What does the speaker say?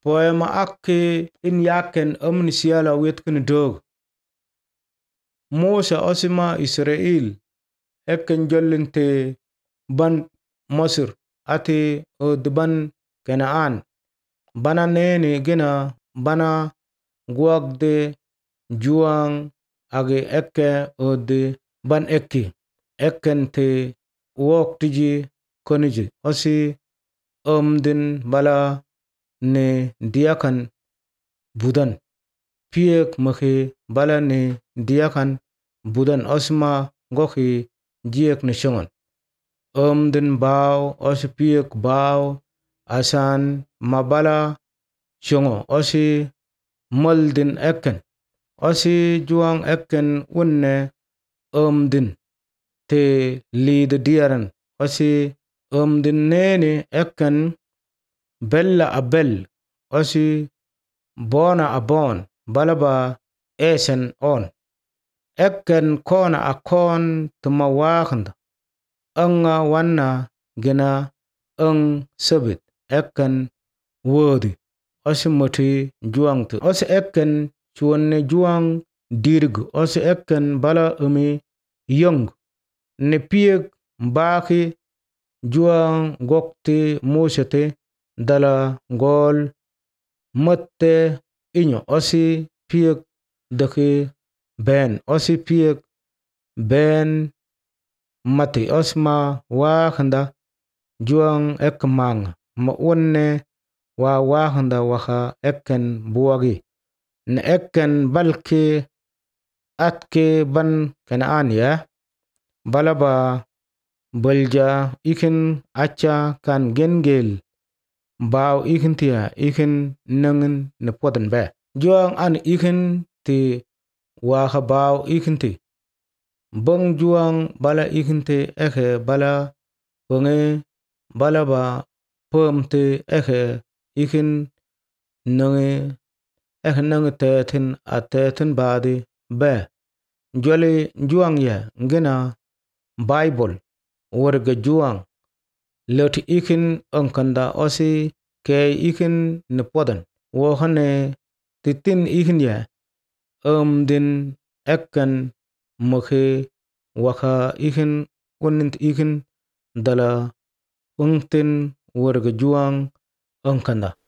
poema akke in yaken ni siala wetkin dog. Musa osima Israel ekken jollin te ban Masir ati ban Kanaan. Bana nene gina bana guagde juang age ekke ban ekki. Ekken te wok tiji koniji osi din bala ne diakan budan. Piek maki bala ne diakan budan osma goki jiek ni shongon. Din baw osi piek baw asan mabala shongo osi moldin ekken. Osi juang ekken unne din te lid diaran. Osi din nene ekken bella abel. Osi bona abon balaba esen on. Ekken kona akon tuma wakanda. Anga wana gina sebit. Ekken wodi. Osi moti juang tu. Osi ekken chuanne juang dirgu. Osi ekken bala yung. Ne piek baki juang gokti musete dala gol mette inyo. Osi piek deki ben. Osi piek ben mati osma wakanda juang ekmang ma unne wakanda waka ekken buagi. Ne ekken balke atke ban Kanaan ya. Balaba balja ikin acha kan gengel baw ikin tia ikin nangin ne podan be. Juang an ikin ti waka baw ikin ti. Bang juang bala ikin ti eke bala pengi bala ba pem ti eke ikin nangi tetin badi be. Joli juang ya ngina Bible warga juang loti ikin angkanda osi ke ikin ne podan. Wohane titin ikin ya din ekken maki waka ikin unint ikin dala ungtin warga juang angkanda.